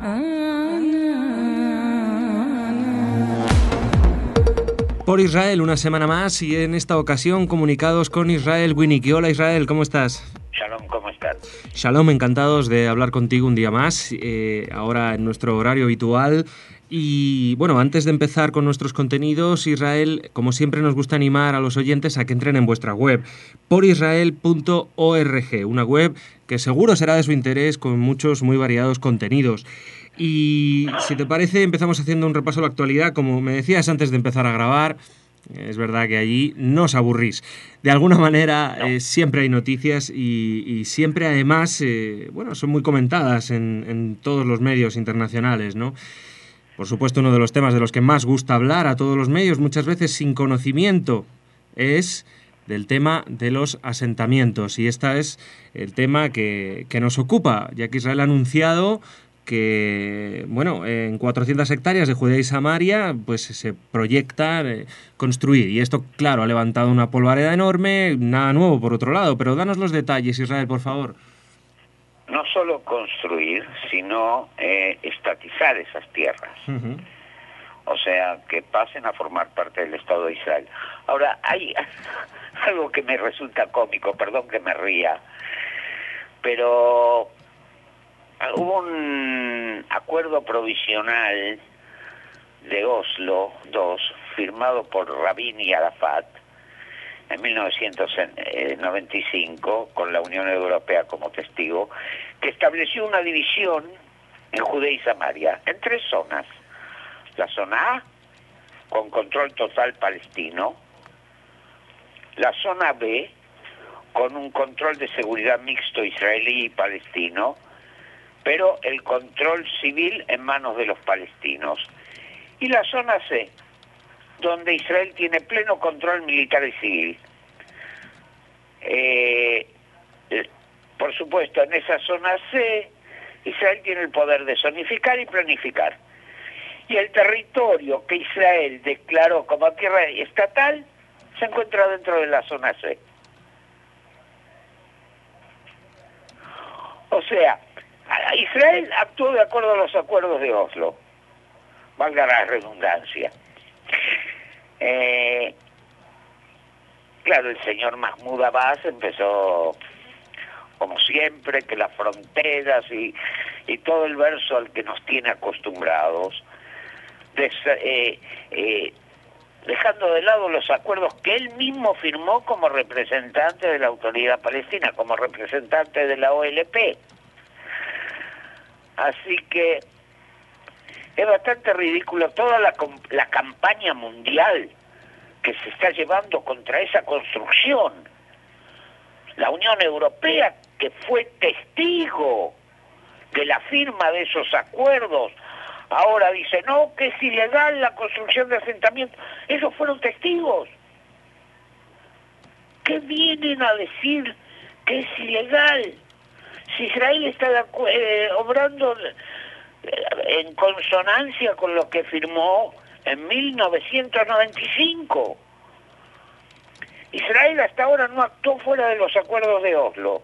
Por Israel, una semana más, y en esta ocasión comunicados con Israel Winnicki. Hola Israel, ¿cómo estás? Shalom, ¿cómo estás? Shalom, encantados de hablar contigo un día más, ahora en nuestro horario habitual. Y bueno, antes de empezar con nuestros contenidos, Israel, como siempre nos gusta animar a los oyentes a que entren en vuestra web, porisrael.org, una web que seguro será de su interés con muchos muy variados contenidos. Y si te parece, empezamos haciendo un repaso a la actualidad. Como me decías antes de empezar a grabar, es verdad que allí no os aburrís. De alguna manera siempre hay noticias y siempre además bueno, son muy comentadas en todos los medios internacionales, ¿no? Por supuesto, uno de los temas de los que más gusta hablar a todos los medios, muchas veces sin conocimiento, es del tema de los asentamientos. Y este es el tema que nos ocupa, ya que Israel ha anunciado que, bueno, en 400 hectáreas de Judea y Samaria pues se proyecta construir. Y esto, claro, ha levantado una polvareda enorme, nada nuevo por otro lado. Pero danos los detalles, Israel, por favor. No solo construir, sino estatizar esas tierras. Uh-huh. O sea, que pasen a formar parte del Estado de Israel. Ahora, hay algo que me resulta cómico, perdón que me ría, pero hubo un acuerdo provisional de Oslo II, firmado por Rabin y Arafat, en 1995, con la Unión Europea como testigo, que estableció una división en Judea y Samaria, en 3 zonas. La zona A, con control total palestino; la zona B, con un control de seguridad mixto israelí y palestino, pero el control civil en manos de los palestinos; y la zona C, donde Israel tiene pleno control militar y civil. Por supuesto, en esa zona C, Israel tiene el poder de zonificar y planificar. Y el territorio que Israel declaró como tierra estatal se encuentra dentro de la zona C. O sea, Israel actuó de acuerdo a los acuerdos de Oslo, valga la redundancia. Claro, el señor Mahmoud Abbas empezó, como siempre, que las fronteras y todo el verso al que nos tiene acostumbrados, dejando de lado los acuerdos que él mismo firmó como representante de la Autoridad Palestina, como representante de la OLP. Así que es bastante ridículo toda la campaña mundial que se está llevando contra esa construcción. La Unión Europea, que fue testigo de la firma de esos acuerdos, ahora dice, no, que es ilegal la construcción de asentamientos. Esos fueron testigos. ¿Qué vienen a decir que es ilegal? Si Israel está obrando en consonancia con lo que firmó en 1995. Israel hasta ahora no actuó fuera de los acuerdos de Oslo.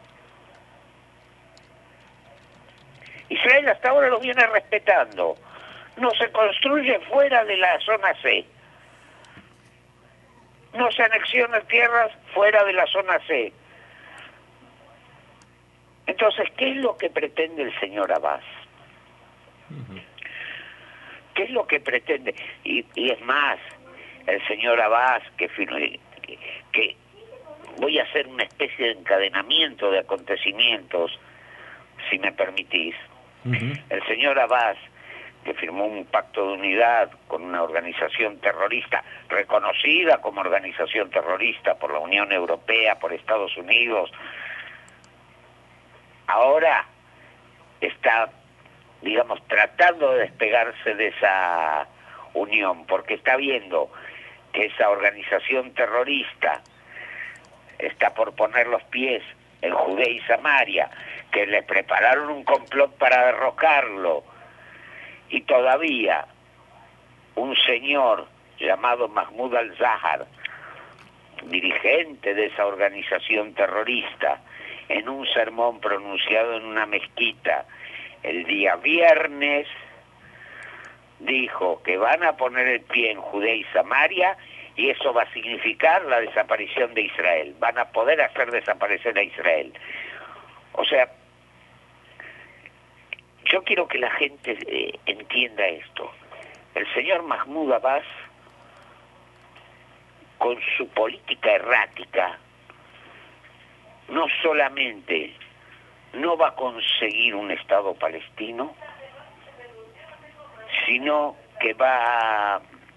Israel hasta ahora lo viene respetando. No se construye fuera de la zona C. No se anexiona tierras fuera de la zona C. Entonces, ¿qué es lo que pretende el señor Abbas? ¿Qué es lo que pretende? Y es más, el señor Abbas, que voy a hacer una especie de encadenamiento de acontecimientos, si me permitís. El señor Abbas, que firmó un pacto de unidad con una organización terrorista, reconocida como organización terrorista por la Unión Europea, por Estados Unidos, ahora está, digamos, tratando de despegarse de esa unión, porque está viendo que esa organización terrorista está por poner los pies en Judea y Samaria, que le prepararon un complot para derrocarlo, y todavía un señor llamado Mahmoud al-Zahar, dirigente de esa organización terrorista, en un sermón pronunciado en una mezquita el día viernes dijo que van a poner el pie en Judea y Samaria y eso va a significar la desaparición de Israel. Van a poder hacer desaparecer a Israel. O sea, yo quiero que la gente entienda esto. El señor Mahmoud Abbas, con su política errática, no solamente no va a conseguir un Estado palestino, sino que va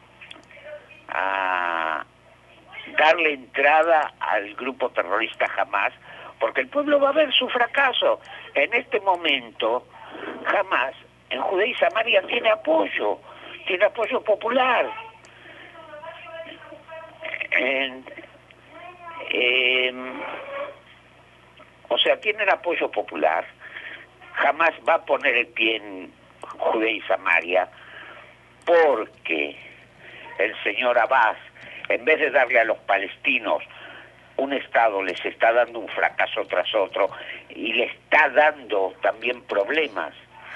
a darle entrada al grupo terrorista Hamas, porque el pueblo va a ver su fracaso. En este momento, Hamas en Judea y Samaria tiene apoyo popular. O sea, tienen apoyo popular. Jamás va a poner el pie en Judea y Samaria porque el señor Abbas, en vez de darle a los palestinos un Estado, les está dando un fracaso tras otro y le está dando también problemas.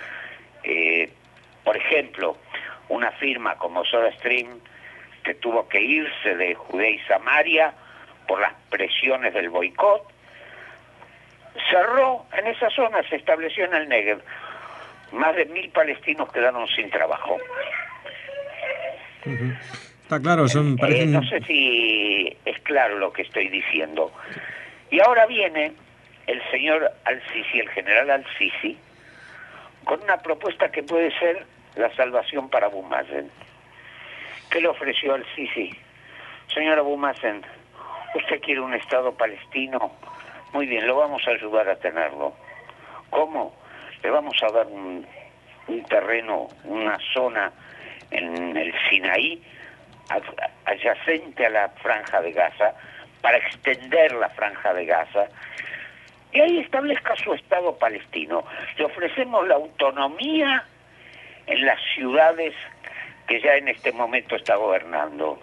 Por ejemplo, una firma como SodaStream, que tuvo que irse de Judea y Samaria por las presiones del boicot, cerró en esa zona, se estableció en el Negev. Más de 1.000 palestinos quedaron sin trabajo. Uh-huh. Está claro, parecen... no sé si es claro lo que estoy diciendo. Y ahora viene el señor Al-Sisi, el general Al-Sisi, con una propuesta que puede ser la salvación para Abu Mazen. ¿Qué le ofreció Al-Sisi? Señor Abu Mazen, ¿usted quiere un Estado palestino? Muy bien, lo vamos a ayudar a tenerlo. ¿Cómo? Le vamos a dar un terreno, una zona en el Sinaí, adyacente a la Franja de Gaza, para extender la Franja de Gaza, y ahí establezca su Estado palestino. Le ofrecemos la autonomía en las ciudades que ya en este momento está gobernando.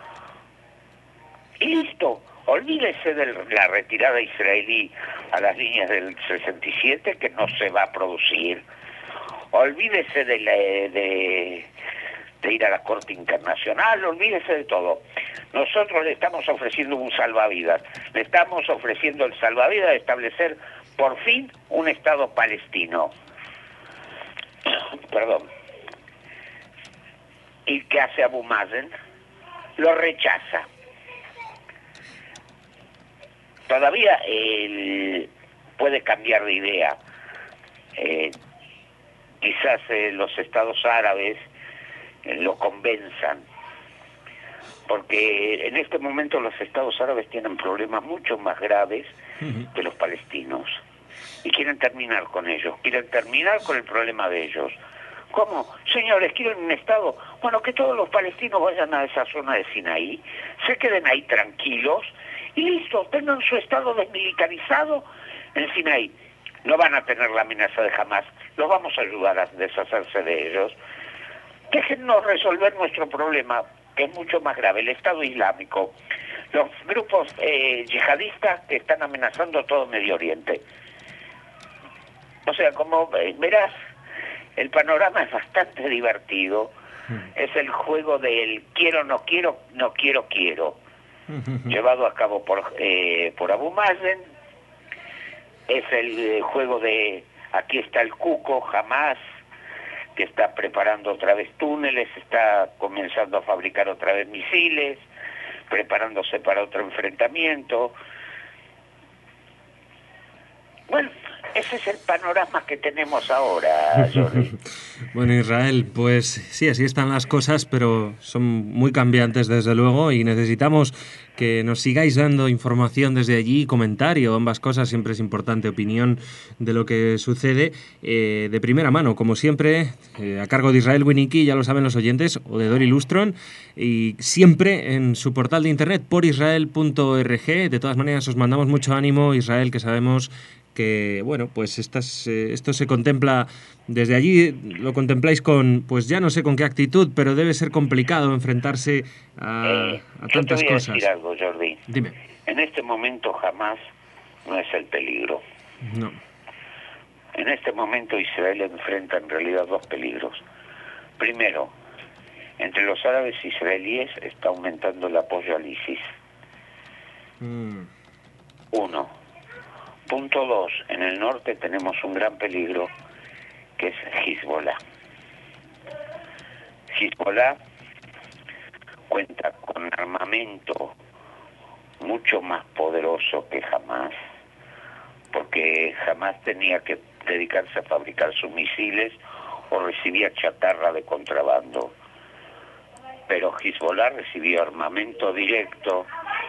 Y listo. Olvídese de la retirada israelí a las líneas del 67, que no se va a producir. Olvídese de ir a la Corte Internacional, olvídese de todo. Nosotros le estamos ofreciendo un salvavidas. Le estamos ofreciendo el salvavidas de establecer por fin un Estado palestino. Perdón. ¿Y qué hace Abu Mazen? Lo rechaza. Todavía él puede cambiar de idea. Quizás los estados árabes lo convenzan, porque en este momento los estados árabes tienen problemas mucho más graves que los palestinos y quieren terminar con ellos, quieren terminar con el problema de ellos. ¿Cómo? Señores, ¿quieren un Estado? Bueno, que todos los palestinos vayan a esa zona de Sinaí, se queden ahí tranquilos y listo, tengan su Estado desmilitarizado en Sinaí. No van a tener la amenaza de Hamas, los vamos a ayudar a deshacerse de ellos. Déjennos resolver nuestro problema, que es mucho más grave, el Estado Islámico. Los grupos yihadistas que están amenazando todo Medio Oriente. O sea, como verás, el panorama es bastante divertido. Es el juego del quiero, no quiero, no quiero, quiero. Llevado a cabo por Abu Mazen. Es el juego de aquí está el cuco, Hamas, que está preparando otra vez túneles, está comenzando a fabricar otra vez misiles, preparándose para otro enfrentamiento. Bueno, ese es el panorama que tenemos ahora, Jordi. Bueno, Israel, pues sí, así están las cosas, pero son muy cambiantes desde luego y necesitamos que nos sigáis dando información desde allí, comentario, ambas cosas, siempre es importante, opinión de lo que sucede de primera mano, como siempre, a cargo de Israel Winnicki, ya lo saben los oyentes, o de Dori Lustron, y siempre en su portal de internet, porisrael.org. De todas maneras, os mandamos mucho ánimo, Israel, que sabemos que, bueno, pues esto se contempla desde allí, lo contempláis con, pues ya no sé con qué actitud, pero debe ser complicado enfrentarse a tantas cosas. Yo te voy a decir algo, Jordi. Dime. En este momento jamás no es el peligro. No. En este momento Israel enfrenta en realidad dos peligros. Primero, entre los árabes israelíes está aumentando el apoyo al ISIS. Uno. Punto dos, en el norte tenemos un gran peligro que es Hezbollah. Hezbollah cuenta con armamento mucho más poderoso que Hamás, porque Hamás tenía que dedicarse a fabricar sus misiles o recibía chatarra de contrabando. Pero Hezbollah recibió armamento directo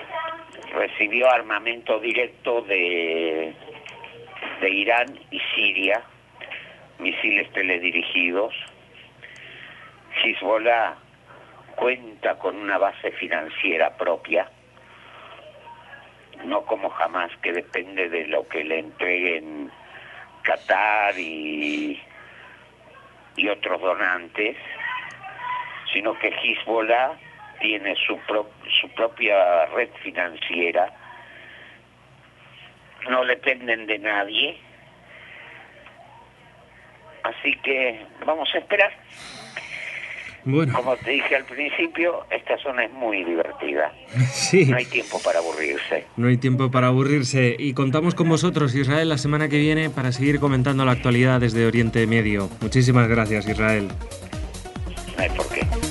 de Irán y Siria, misiles teledirigidos. Hezbollah cuenta con una base financiera propia, no como Hamás, que depende de lo que le entreguen Qatar y otros donantes, sino que Hezbollah tiene su propia red financiera, no dependen de nadie, así que vamos a esperar. Bueno. Como te dije al principio, esta zona es muy divertida. Sí. No hay tiempo para aburrirse. No hay tiempo para aburrirse. Y contamos con vosotros, Israel, la semana que viene para seguir comentando la actualidad desde Oriente Medio. Muchísimas gracias, Israel. No hay por qué.